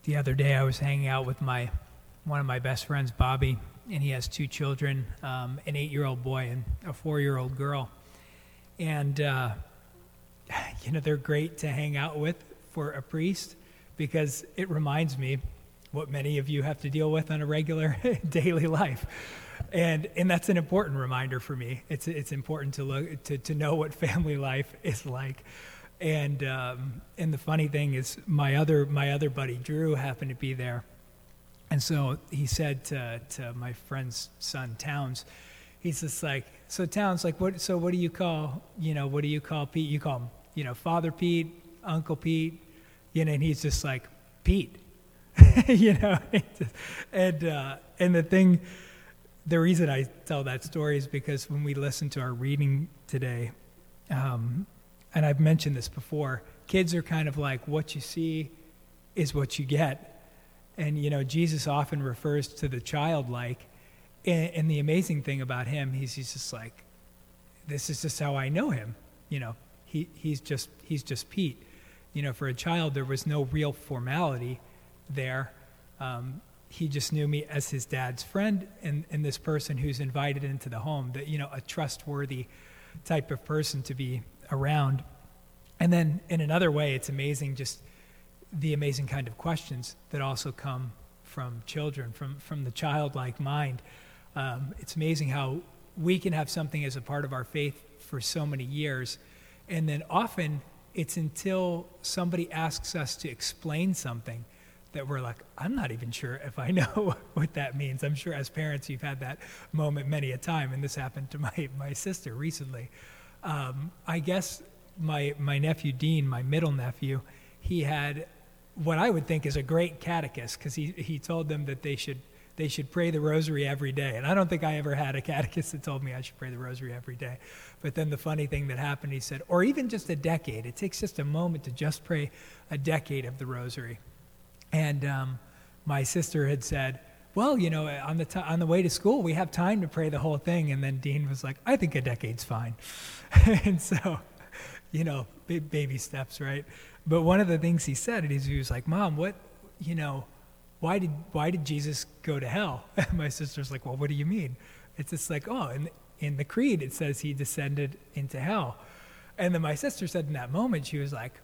The other day I was hanging out with one of my best friends, Bobby, and he has two children, an 8-year-old boy and a 4-year-old girl. And, they're great to hang out with for a priest because it reminds me what many of you have to deal with on a regular daily life. And that's an important reminder for me. It's important to know what family life is like. And the funny thing is, my other buddy Drew happened to be there, and so he said to my friend's son Towns, he's just like, so Towns, like, what do you call Pete? You call him, Father Pete, Uncle Pete, and he's just like, Pete, and the reason I tell that story is because when we listen to our reading today, and I've mentioned this before, kids are kind of like, what you see is what you get. And, Jesus often refers to the childlike. And the amazing thing about him, he's just like, this is just how I know him. He's just Pete. For a child, there was no real formality there. He just knew me as his dad's friend and this person who's invited into the home, that, a trustworthy type of person to be around. And then in another way, it's amazing, just the amazing kind of questions that also come from children, from the childlike mind. It's amazing how we can have something as a part of our faith for so many years, and then often it's until somebody asks us to explain something that we're like, I'm not even sure if I know what that means. I'm sure as parents you've had that moment many a time, and this happened to my sister recently. I guess my nephew Dean, my middle nephew, he had what I would think is a great catechist, because he told them that they should pray the rosary every day. And I don't think I ever had a catechist that told me I should pray the rosary every day. But then the funny thing that happened, he said, or even just a decade. It takes just a moment to just pray a decade of the rosary. And my sister had said, well, on the way to school, we have time to pray the whole thing. And then Dean was like, I think a decade's fine. And so, baby steps, right? But one of the things he said, he was like, Mom, why did Jesus go to hell? My sister's like, well, what do you mean? It's just like, in the creed, it says he descended into hell. And then my sister said in that moment, she was like,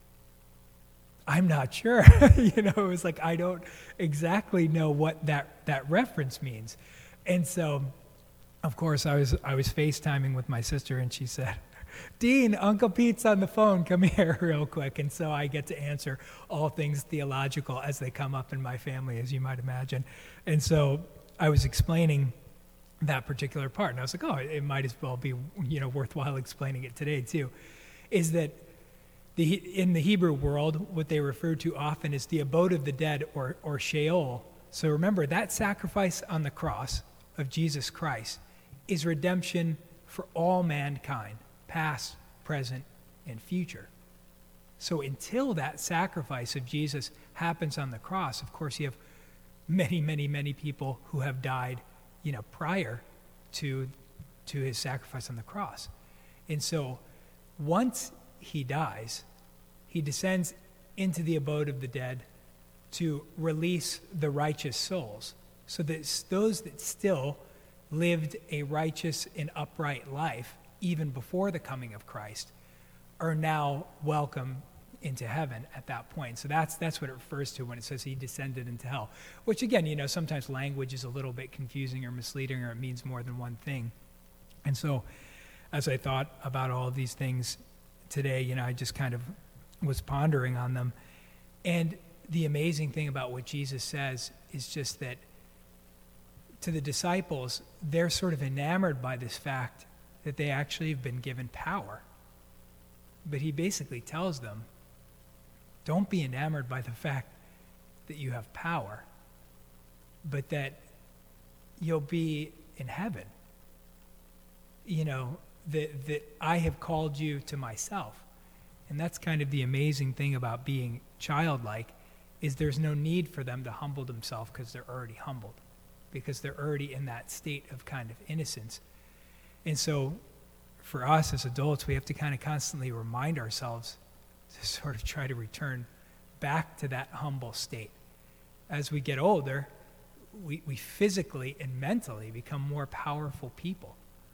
I'm not sure. It was like, I don't exactly know what that reference means. And so, of course, I was FaceTiming with my sister, and she said, Dean, Uncle Pete's on the phone. Come here real quick. And so I get to answer all things theological as they come up in my family, as you might imagine. And so I was explaining that particular part. And I was like, it might as well be, worthwhile explaining it today too, is that in the Hebrew world, what they refer to often is the abode of the dead, or Sheol. So remember, that sacrifice on the cross of Jesus Christ is redemption for all mankind, past, present, and future. So until that sacrifice of Jesus happens on the cross, of course, you have many, many, many people who have died, prior to his sacrifice on the cross. And so once he dies, he descends into the abode of the dead to release the righteous souls, so that those that still lived a righteous and upright life even before the coming of Christ are now welcome into heaven at that point. So that's what it refers to when it says he descended into hell, which again, sometimes language is a little bit confusing or misleading, or it means more than one thing. And so as I thought about all of these things today, I just kind of was pondering on them. And the amazing thing about what Jesus says is just that to the disciples, they're sort of enamored by this fact that they actually have been given power. But he basically tells them, don't be enamored by the fact that you have power, but that you'll be in heaven. That I have called you to myself. And that's kind of the amazing thing about being childlike, is there's no need for them to humble themselves, because they're already humbled, because they're already in that state of kind of innocence. And so for us as adults, we have to kind of constantly remind ourselves to sort of try to return back to that humble state, as we get older, we physically and mentally become more powerful people.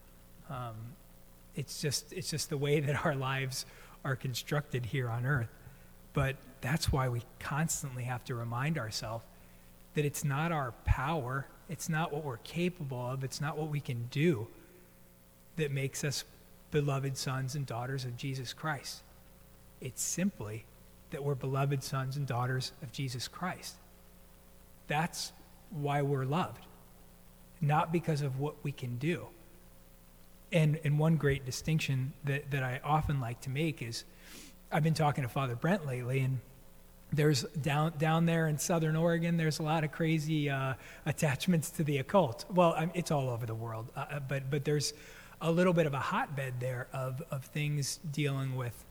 It's just the way that our lives are constructed here on earth. But that's why we constantly have to remind ourselves that it's not our power, it's not what we're capable of, it's not what we can do that makes us beloved sons and daughters of Jesus Christ. It's simply that we're beloved sons and daughters of Jesus Christ. That's why we're loved, not because of what we can do. And one great distinction that I often like to make is, I've been talking to Father Brent lately, and there's down there in Southern Oregon, there's a lot of crazy attachments to the occult. Well, it's all over the world, but there's a little bit of a hotbed there of things dealing with,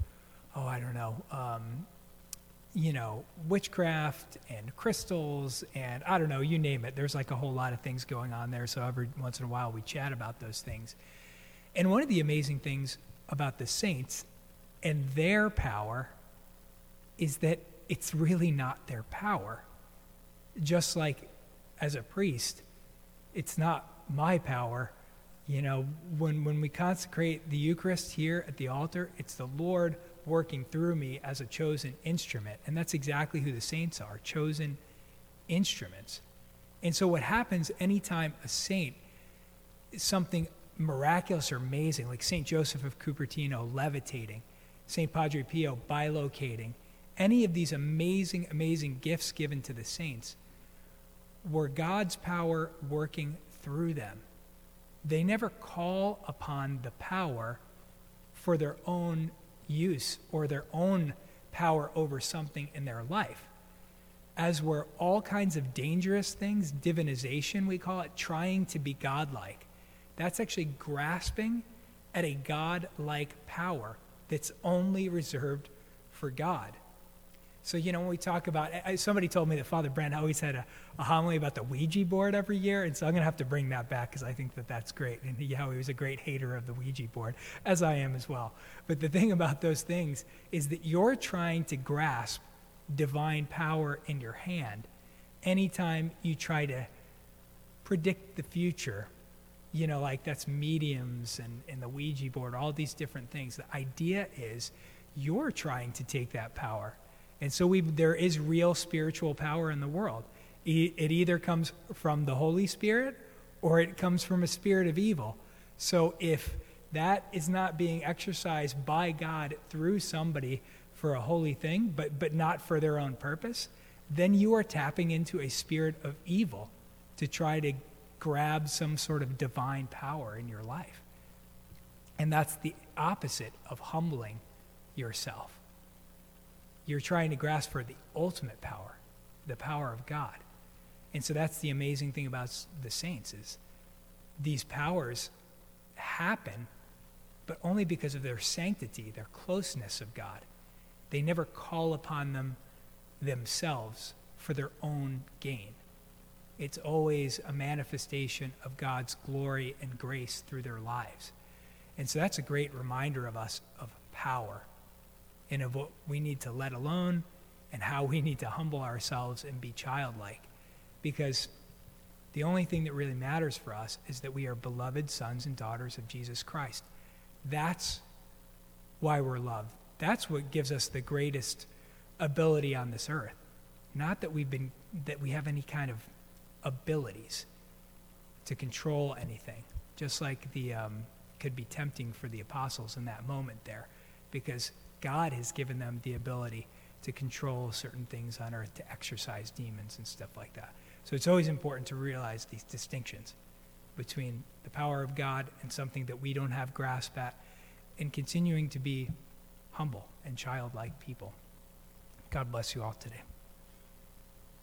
witchcraft and crystals and I don't know, you name it. There's like a whole lot of things going on there. So every once in a while we chat about those things. And one of the amazing things about the saints and their power is that it's really not their power. Just like as a priest, it's not my power. When we consecrate the Eucharist here at the altar, it's the Lord working through me as a chosen instrument. And that's exactly who the saints are, chosen instruments. And so what happens anytime a saint, something miraculous or amazing, like St. Joseph of Cupertino levitating, St. Padre Pio bilocating, any of these amazing, amazing gifts given to the saints were God's power working through them. They never call upon the power for their own use or their own power over something in their life. As were all kinds of dangerous things, divinization we call it, trying to be godlike. That's actually grasping at a God-like power that's only reserved for God. So, when we talk about, somebody told me that Father Brent always had a homily about the Ouija board every year, and so I'm going to have to bring that back because I think that's great. And he was a great hater of the Ouija board, as I am as well. But the thing about those things is that you're trying to grasp divine power in your hand anytime you try to predict the future. Like that's mediums and the Ouija board, all these different things. The idea is you're trying to take that power. And so there is real spiritual power in the world. It either comes from the Holy Spirit or it comes from a spirit of evil. So if that is not being exercised by God through somebody for a holy thing, but not for their own purpose, then you are tapping into a spirit of evil to try to grab some sort of divine power in your life. And that's the opposite of humbling yourself. You're trying to grasp for the ultimate power, the power of God. And so that's the amazing thing about the saints is these powers happen, but only because of their sanctity, their closeness of God. They never call upon them themselves for their own gain. It's always a manifestation of God's glory and grace through their lives. And so that's a great reminder of us of power and of what we need to let alone and how we need to humble ourselves and be childlike. Because the only thing that really matters for us is that we are beloved sons and daughters of Jesus Christ. That's why we're loved. That's what gives us the greatest ability on this earth. Not that we have any kind of abilities to control anything, just like could be tempting for the apostles in that moment there, because God has given them the ability to control certain things on earth, to exorcise demons and stuff like that. So it's always important to realize these distinctions between the power of God and something that we don't have grasp at, and continuing to be humble and childlike people. God bless you all today.